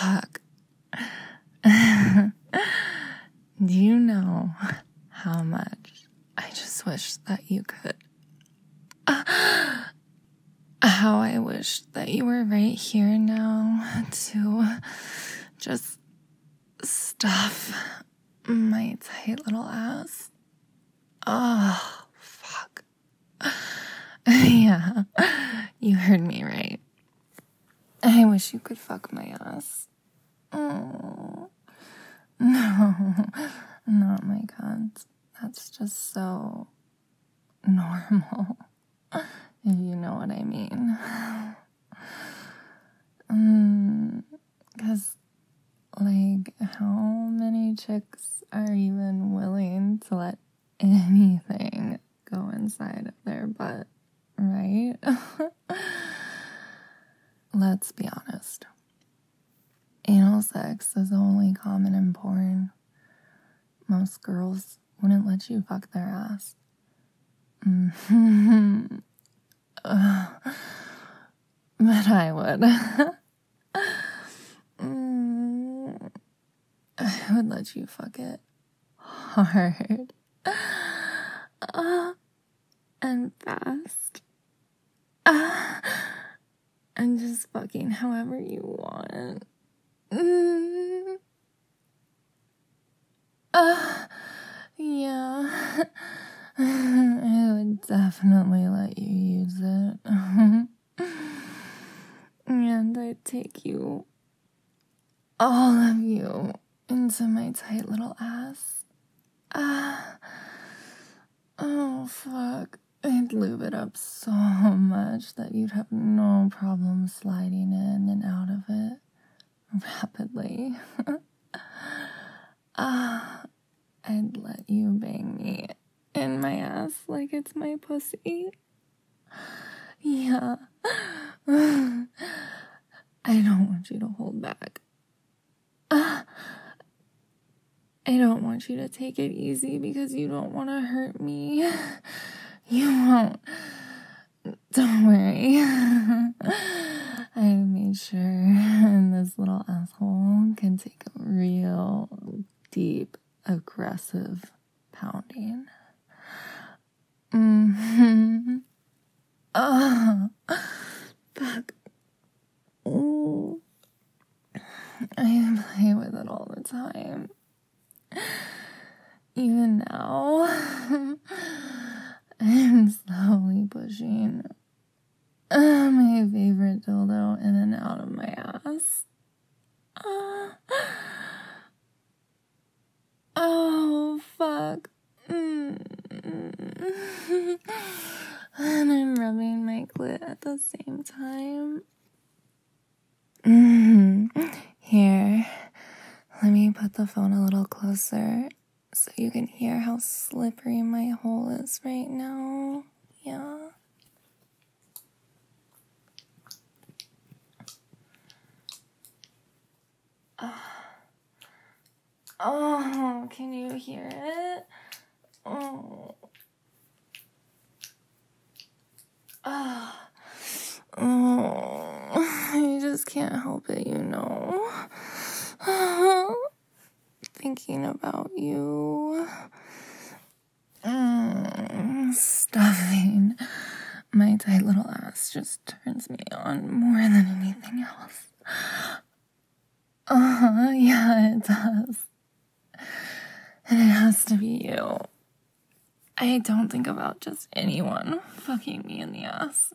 Fuck. Do you know how much I just wish that you could? How I wish that you were right here now to just stuff my tight little ass. Oh, fuck. Yeah, you heard me right. I wish you could fuck my ass. Oh, no, not my cunt. That's just so normal, if you know what I mean. 'Cause, like, how many chicks are even willing to let anything go inside of their butt, right? Let's be honest. Anal sex is only common in porn. Most girls wouldn't let you fuck their ass. But I would. I would let you fuck it hard. And fast. And just fucking however you want. Yeah. I would definitely let you use it. And I'd take you, all of you, into my tight little ass. Oh, fuck. I'd lube it up so much that you'd have no problem sliding in and out of it rapidly. I'd let you bang me in my ass like it's my pussy. Yeah. I don't want you to hold back. I don't want you to take it easy because you don't want to hurt me. You won't. Don't worry. I made sure this little asshole can take a real deep, aggressive pounding. Fuck. Ooh. I play with it all the time. Even now, I'm slowly pushing my favorite dildo in and out of my ass. Oh, fuck. And I'm rubbing my clit at the same time. Here, let me put the phone a little closer so you can hear how slippery my hole is right now. Yeah. Oh, can you hear it? Oh. I just can't help it, you know. Thinking about you. Stuffing my tight little ass just turns me on more than anything else. Yeah, it does. And it has to be you. I don't think about just anyone fucking me in the ass.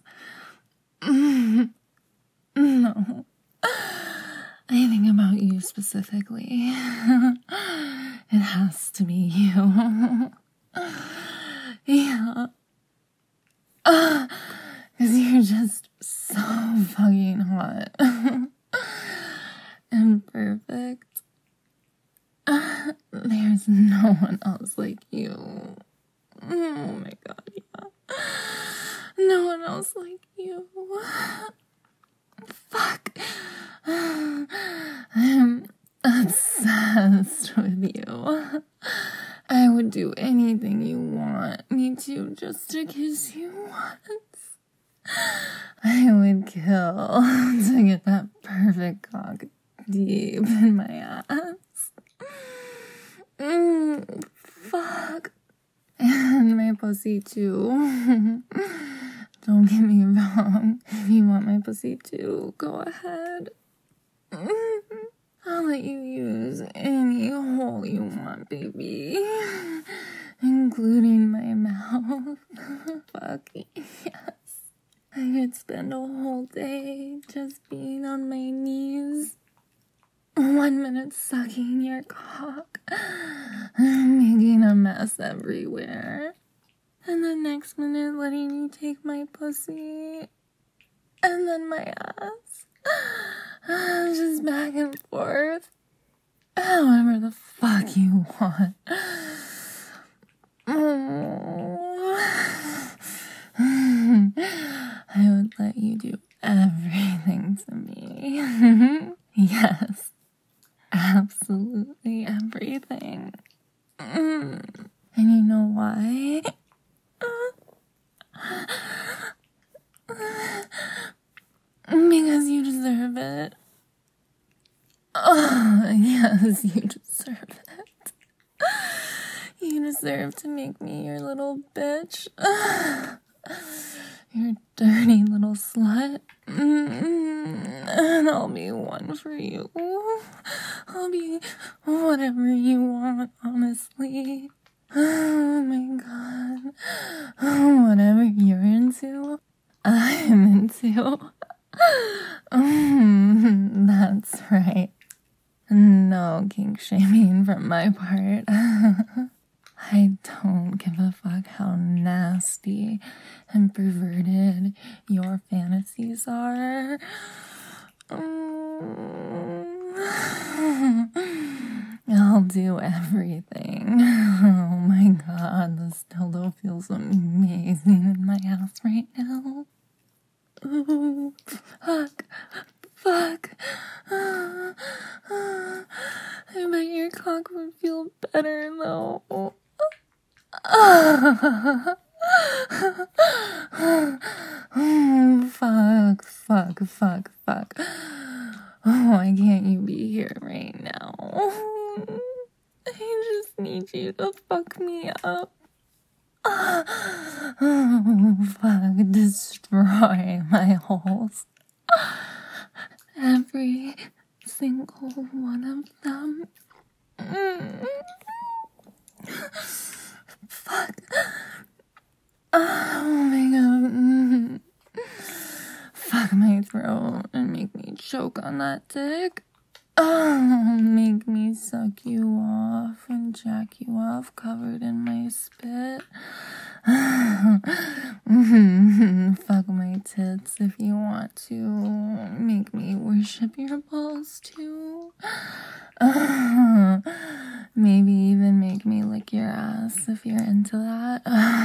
No. I think about you specifically. It has to be you. Yeah. 'Cause you're just so fucking hot. And perfect. There's no one else like you. Oh my god, yeah. No one else like you. Fuck. I'm obsessed with you. I would do anything you want me to just to kiss you once. I would kill to get that perfect cock deep in my ass. Fuck. And my pussy too. Don't get me wrong. If you want my pussy too, go ahead. I'll let you use any hole you want, baby. Including my mouth. Fuck yes. I could spend a whole day just being on my knees. 1 minute sucking your cock. Making a mess everywhere. And the next minute letting you take my pussy. And then my ass. Just back and forth. However the fuck you want. I would let you do everything to me. Yes. Absolutely everything. And you know why? Because you deserve it. Oh, yes, you deserve it. You deserve to make me your little bitch. Your dirty little slut. And I'll be one for you. I'll be whatever you want, honestly. Oh my god. Whatever you're into, I'm into. That's right. No kink shaming from my part. I don't give a fuck how nasty and perverted your fantasies are. I'll do everything. Oh my god, this dildo feels amazing in my ass right now. Ooh, fuck. I bet your cock would feel better though. Fuck. Oh, why can't you be here right now? I just need you to fuck me up. Oh, fuck, destroy my holes. Every single one of them. Fuck. Oh my god. Fuck my throat and make me choke on that dick. Oh, make me suck you off and jack you off covered in my spit. Fuck my tits if you want to. Make me worship your balls too. Maybe even make me lick your ass if you're into that.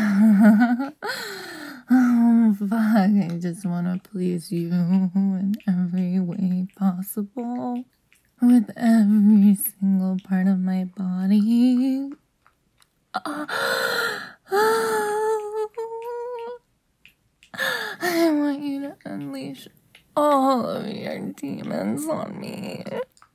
Oh, fuck. I just want to please you in every way possible. With every single part of my body. I want you to unleash all of your demons on me.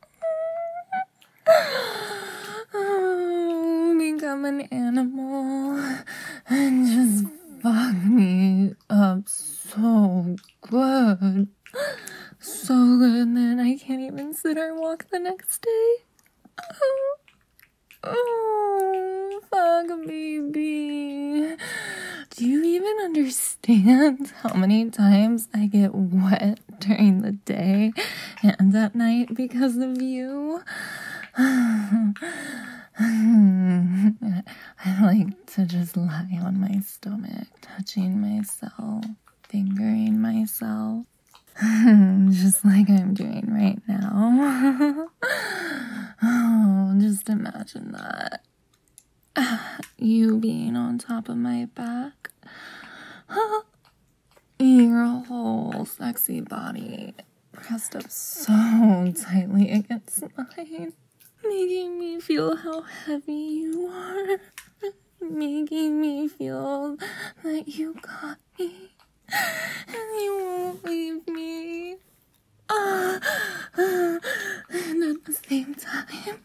Become an animal and just fuck me up so good. So good that I can't even sit or walk the next day. Oh, fuck, baby. Do you even understand how many times I get wet during the day and at night because of you? I like to just lie on my stomach, touching myself, fingering myself. Just like I'm doing right now. Oh, just imagine that. You being on top of my back. Your whole sexy body pressed up so tightly against mine. Making me feel how heavy you are. Making me feel that you got me. And you won't leave me. same time.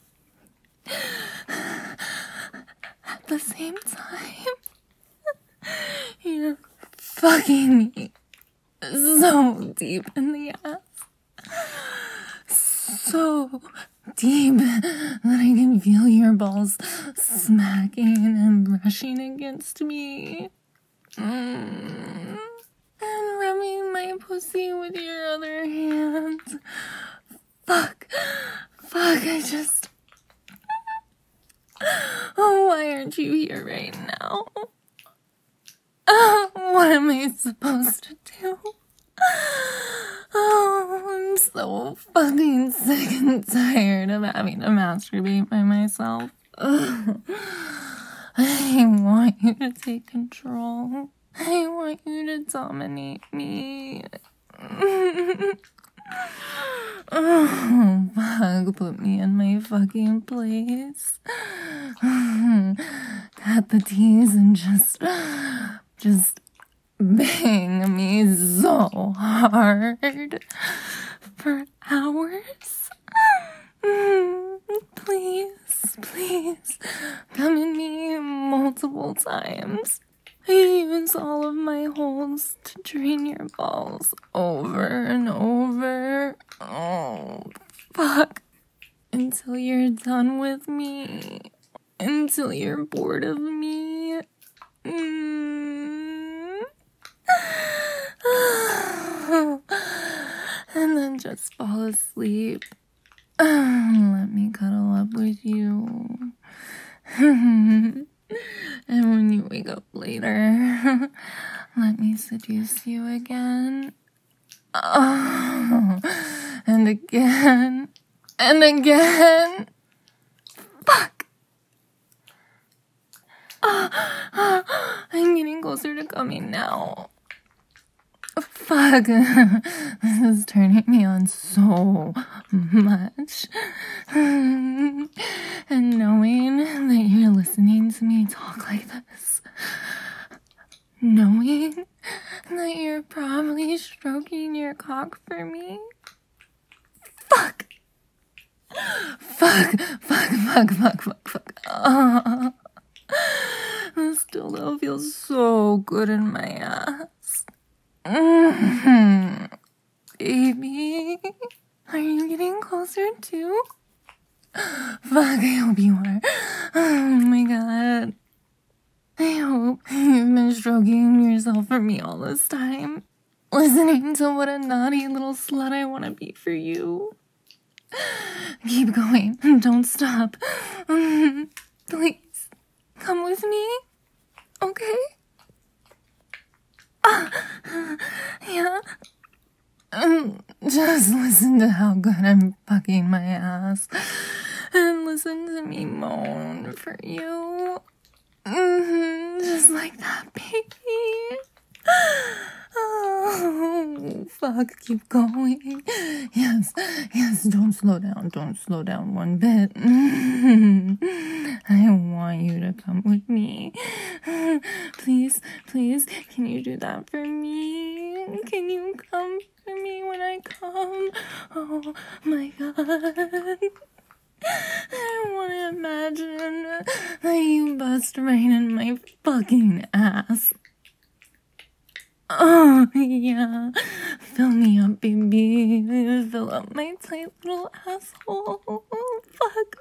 At the same time, you're fucking me so deep in the ass. So deep that I can feel your balls smacking and brushing against me. And rubbing my pussy with your other hand. Fuck, oh, why aren't you here right now? What am I supposed to do? Oh, I'm so fucking sick and tired of having to masturbate by myself. Ugh. I want you to take control. I want you to dominate me. Oh, fuck, put me in my fucking place. Cut the tease and just bang me so hard for hours. Please, come in me multiple times. I use all of my holes to drain your balls over and over. Oh, fuck. Until you're done with me. Until you're bored of me. And then just fall asleep. Let me cuddle up with you. And when you wake up later, let me seduce you again. Oh, and again. And again. Fuck. I'm getting closer to coming now. Fuck. This is turning me on so much. And knowing that you're listening to me talk like this. Knowing that you're probably stroking your cock for me. Fuck. This dildo feels so good in my ass. Baby, are you getting closer too? Fuck, I hope you are. Oh my god. I hope you've been stroking yourself for me all this time. Listening to what a naughty little slut I want to be for you. Keep going. Don't stop. Please, come with me. Okay? Yeah. Just listen to how good I'm fucking my ass. And listen to me moan for you. Just like that, baby. Oh, fuck, keep going. Yes, don't slow down one bit. I want you to come with me. Please, can you do that for me? Can you come for me when I come? Oh my god. I want to imagine that you bust right in my fucking ass. Oh, yeah. Fill me up, baby. Fill up my tight little asshole. Fuck.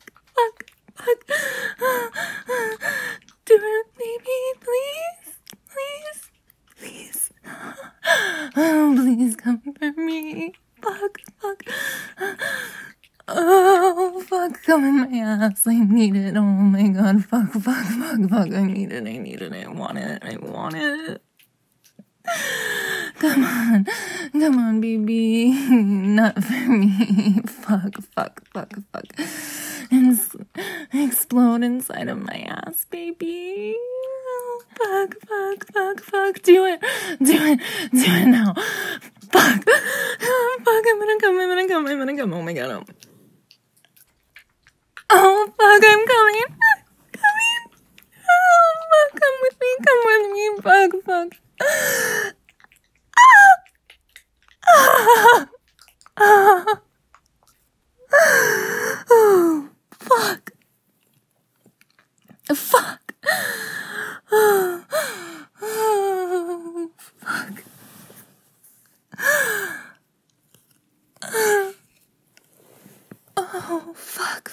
Do it, baby, please. Oh, please come for me. Fuck. Oh, fuck, come in my ass. I need it. Oh my god, fuck. I need it. I want it. Come on, baby. Not for me. Fuck. And explode inside of my ass, baby. Oh, fuck. Do it now. Fuck, I'm gonna come. Oh my god. Oh, fuck, I'm coming. Oh, fuck, come with me. Fuck. Oh, fuck.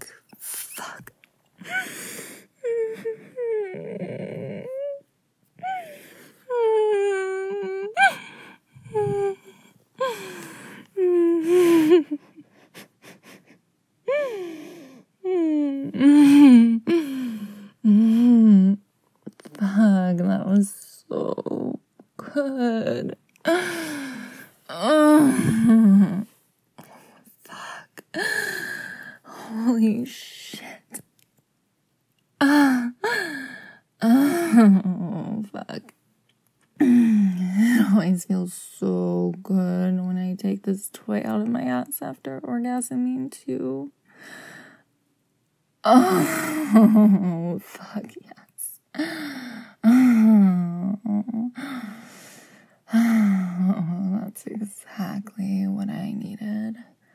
Fuck, that was so good. Fuck. Holy shit. Oh, fuck. It always feels so good when I take this toy out of my ass after orgasming too. Oh, fuck yes. Oh, that's exactly what I needed.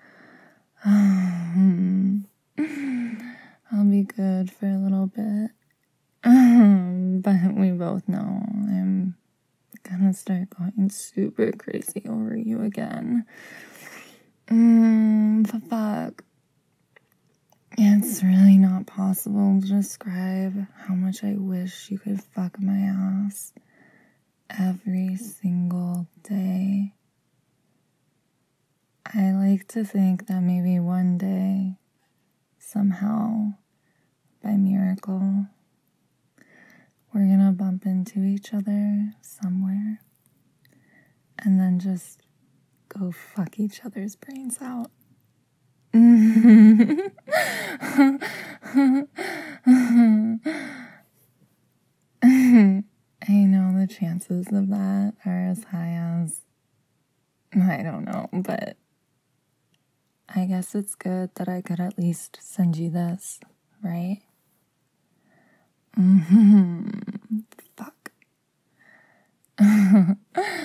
I'll be good for a little bit. But we both know I'm gonna start going super crazy over you again. Fuck. It's really not possible to describe how much I wish you could fuck my ass every single day. I like to think that maybe one day, somehow, by miracle, we're gonna bump into each other somewhere and then just go fuck each other's brains out. I know the chances of that are as high as, I don't know, but I guess it's good that I could at least send you this, right? Fuck. Damn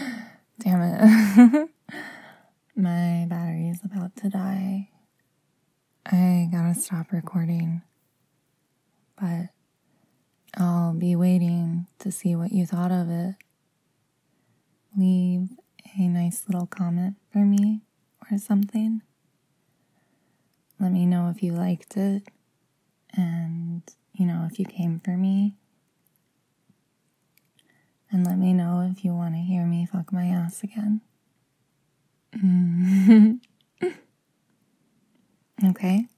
it. My battery is about to die. I gotta stop recording. But I'll be waiting to see what you thought of it. Leave a nice little comment for me or something. Let me know if you liked it and, if you came for me. And let me know if you want to hear me fuck my ass again. Okay?